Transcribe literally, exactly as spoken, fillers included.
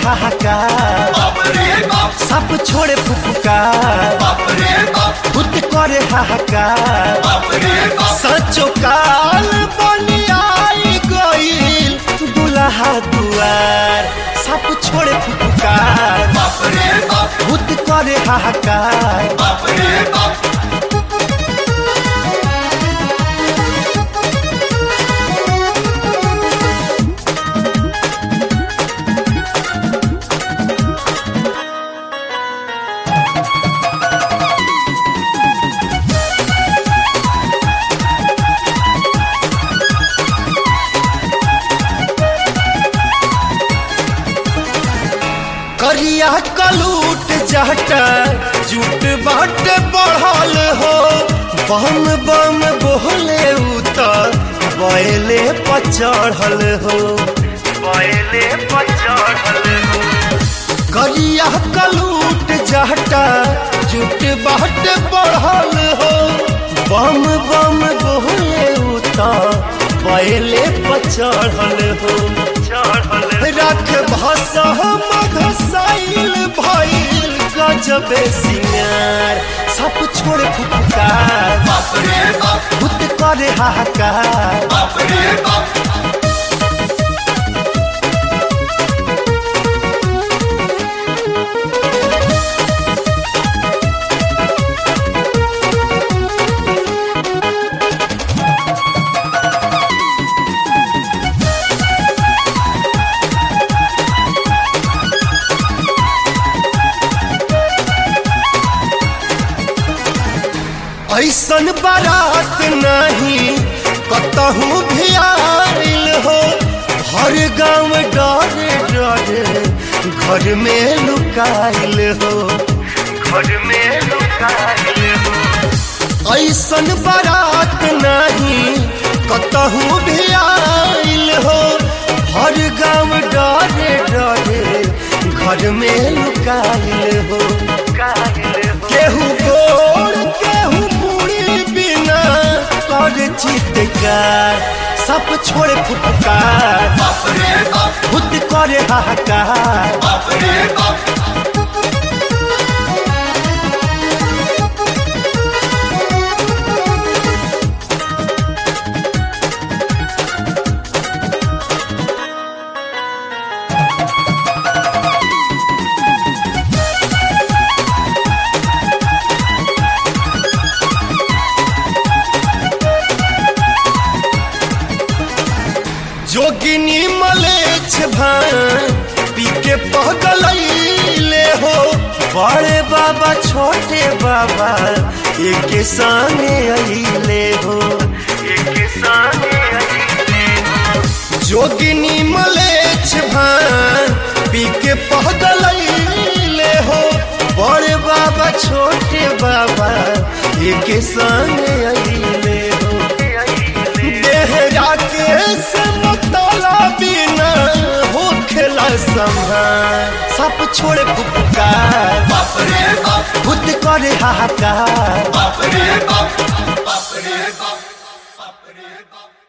हाहाकार, सब छोड़े फुफकार, भूत करे हाहाकार, सचो काल बनी आई गईल दुल्हा दुआर, सब छोड़े फुफकार, भूत करे हाहाकार। करिया कलूट जहटा जूट बाट बढ़ल हो, बम बम बोले उतर बैले पर चढ़ल हो, बैले पर चढ़ल हो। करिया कलूट जहटा जूट बाट बढ़ल हो, बम बम बोले उतर बैले पर चढ़ल हो, रख भाषा मघसाइल भइल गजबे सिंगार, सब छोड़ फुफकार, भूत करे हाहाकार। ऐसन बारात नहीं कतहूँ भी आइल हो, हर गाँव डरे डरे घर में लुकाइल हो, घर में लुकाइल हो। ऐसन बारात नहीं कतहूँ भी आइल हो, हर गाँव डरे डरे घर में लुकाइल हो, केहू गोड़ केहू चित्कार, सब छोड़े फुफकार, भूत करे हाहाकार। जोगिनी मलेच्छ भान पी के पगलैले हो, बड़े बाबा छोटे बाबा एक संगे अइले हो, एक संगे अइले हो। जोगिनी मलेच्छ भान पी के पगलैले हो, बड़े बाबा छोटे बाबा एक संगे अइले हो। देहरा के बिना हो खेला संभार, सब छोड़े फुफकार, भूत करे हाहाकार।